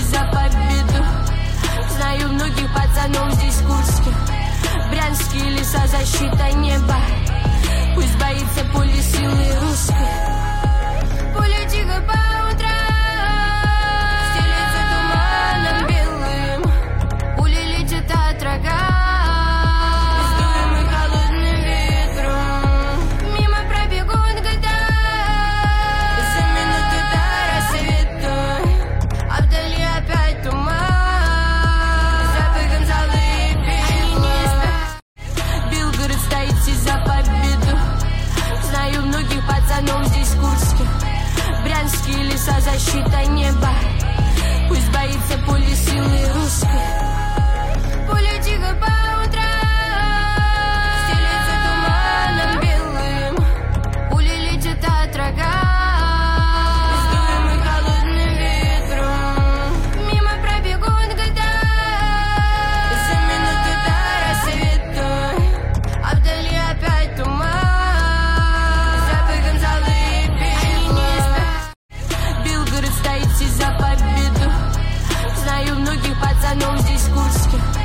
за победу. Знаю многих пацанов здесь в Курске. Брянские леса, защита неба. Пусть боится поле силы русской. Поле тихо по утрам стелится туманом белым. Пули летят от рога, сдуемый холодным ветром. Мимо пробегут года, за минуту до рассвета. А вдали опять туман, запахом золы и пепла. Белгород стоит здесь за победу. Знаю многих пацанов здесь в Курске. Брянские леса, защита неба. Пусть боится поле силы русской. Поле тихо по утрам стелится туманом белым. Пули летят от рога, сдуемый холодным ветром. Мимо пробегут года, за минуту до рассвета. А вдали опять туман, запахом золы и пепла. Белгород стоит здесь за победу. Знаю многих пацанов здесь в Курске.